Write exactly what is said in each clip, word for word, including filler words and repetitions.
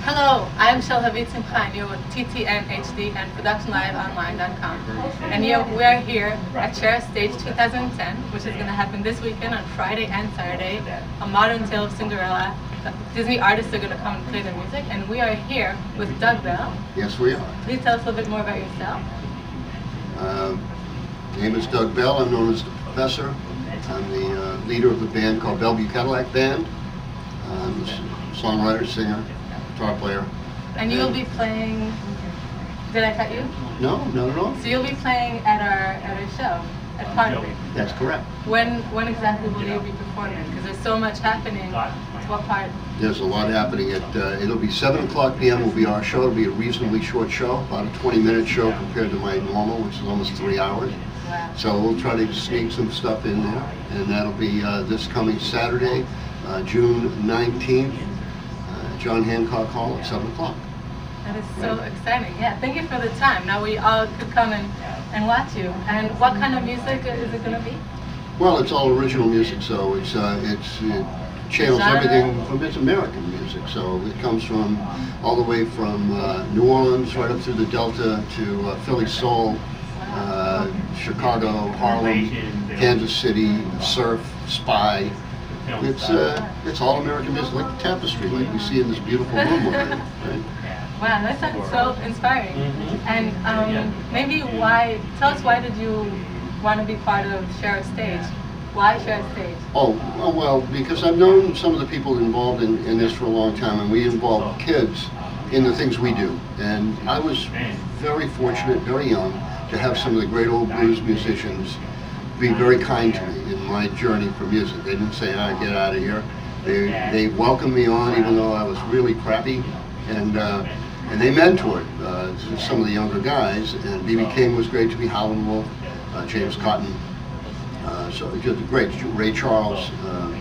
Hello, I'm Shalhavit Simcha, and you're with T T N H D and production live online dot com. And here, we are here at Share Stage two thousand ten, which is going to happen this weekend on Friday and Saturday. A modern tale of Cinderella. Disney artists are going to come and play their music, and we are here with Doug Bell. Yes, we are. Please tell us a little bit more about yourself. Uh, name is Doug Bell. I'm known as the Professor. I'm the uh, leader of the band called Bellevue Cadillac Band. I'm a songwriter, singer, guitar player. And you'll be playing. Did I cut you? No, not at all. So you'll be playing at our at our show at Parkway. That's correct. When when exactly will you be performing? Because there's so much happening. What part? There's a lot happening. At uh, it'll be seven o'clock p m will be our show. It'll be a reasonably short show, about a twenty minute show compared to my normal, which is almost three hours. Wow. So we'll try to sneak some stuff in there, and that'll be uh, this coming Saturday, uh, June nineteenth, uh, John Hancock Hall at seven o'clock. That is so exciting. Yeah, thank you for the time. Now we all could come and, and watch you. And what kind of music is it going to be? Well, it's all original music, so it's uh, it's it channels everything from it's American music. So it comes from all the way from uh, New Orleans right up through the Delta to uh, Philly soul, uh, Chicago, Harlem, Kansas City, surf, spy. It's uh, it's all American music, like the tapestry, like we see in this beautiful room over here, right? Wow, that sounds so inspiring. And um, maybe why? Tell us, why did you want to be part of Share Stage? Why Share Stage? Oh, well, well, because I've known some of the people involved in, in this for a long time, and we involve kids in the things we do. And I was very fortunate, very young, to have some of the great old blues musicians be very kind to me in my journey for music. They didn't say, "Ah, get out of here." They they welcomed me on, even though I was really crappy, and uh, and they mentored uh, some of the younger guys. And B B King was great to me, Howlin' Wolf, uh, James Cotton. Uh, so just great, Ray Charles. Uh,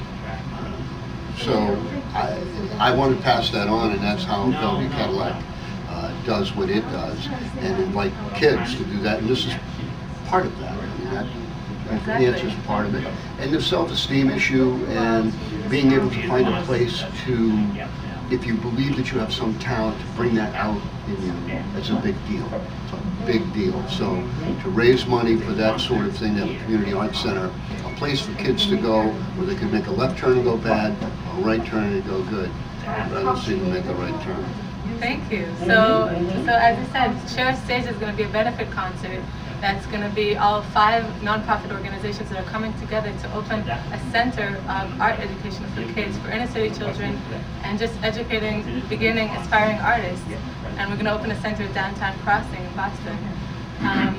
so I, I want to pass that on, and that's how Bellevue Cadillac uh, does what it does, and invite kids to do that. And this is part of that. I mean, that, that answers part of it. And the self-esteem issue, and being able to find a place to, if you believe that you have some talent, to bring that out in you, that's a big deal. It's a big deal. So to raise money for that sort of thing, that community arts center, a place for kids to go where they can make a left turn and go bad, a right turn and go good, rather than see them make a right turn. Thank you. So, so as you said, Share Stage is going to be a benefit concert. That's going to be all five nonprofit organizations that are coming together to open a center of art education for kids, for inner city children, and just educating beginning aspiring artists. And we're going to open a center at Downtown Crossing in Boston. Um,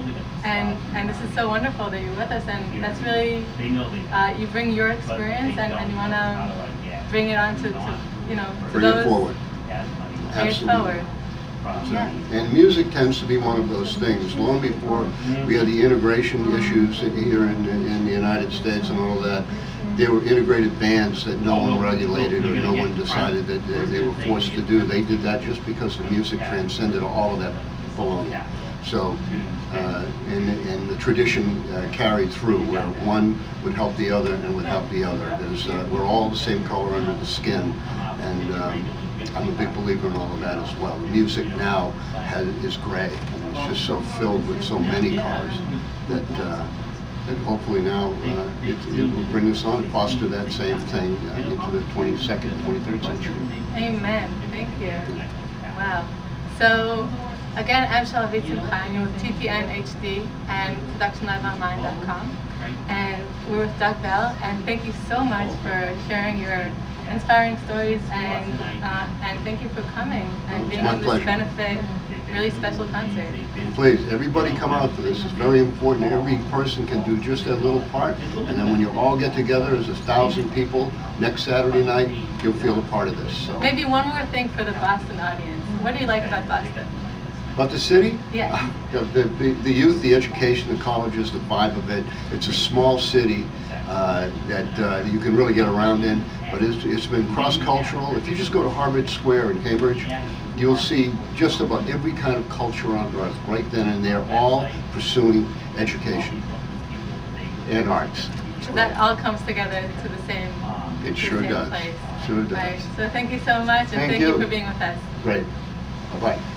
and and this is so wonderful that you're with us, and that's really, uh, you bring your experience and, and you want to bring it on to, to you know, to Bring those. it forward. Bring it forward. Yeah. And music tends to be one of those things. Long before we had the integration issues here in, in the United States and all that, there were integrated bands that no one regulated or no one decided that they, they were forced to do. They did that just because the music transcended all of that baloney. So, uh, and, and the tradition uh, carried through, where one would help the other and would help the other. There's, uh, we're all the same color under the skin, and um, I'm a big believer in all of that as well. The music now has, is gray, and it's just so filled with so many colors that, uh, that hopefully now uh, it, it will bring us on and foster that same thing uh, into the twenty-second, twenty-third century. Amen. Thank you. Wow. So, again, I'm Shalhavit Simcha, and you're with T T N H D and production live online dot com. And we're with Doug Bell, and thank you so much for sharing your inspiring stories, and uh, and thank you for coming and being on this benefit, really special concert. Please, everybody come out for this. It's very important. Every person can do just that little part, and then when you all get together as a thousand people next Saturday night, you'll feel a part of this. So. Maybe one more thing for the Boston audience. What do you like about Boston? About the city? Yeah. The, the, the youth, the education, the colleges, the vibe of it. It's a small city uh, that uh, you can really get around in, but it's, it's been cross-cultural. If you just go to Harvard Square in Cambridge, you'll see just about every kind of culture on earth right then and there, all pursuing education and arts. So that all comes together to the same, It to sure the same does. place. Sure does. Right. So thank you so much, and Thank thank you you. for being with us. Great. Bye-bye.